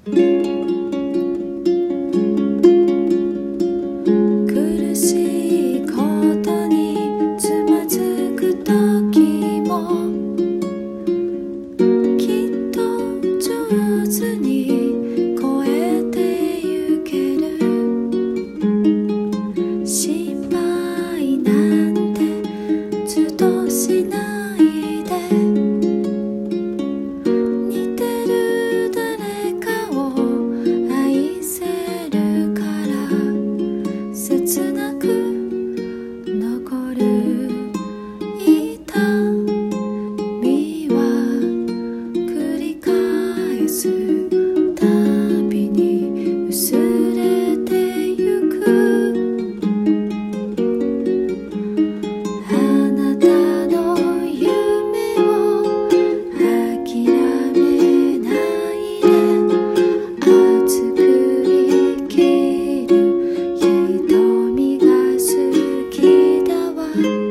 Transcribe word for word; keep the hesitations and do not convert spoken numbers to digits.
苦しいことにつまずく時もきっと上手に越えてゆける。心配なんてずっとしないで、似てる誰かを愛せるから切なく残る痛みは繰り返すたびに薄れてゆく。あなたの夢を諦めないで、熱く生きる瞳が好きだわ。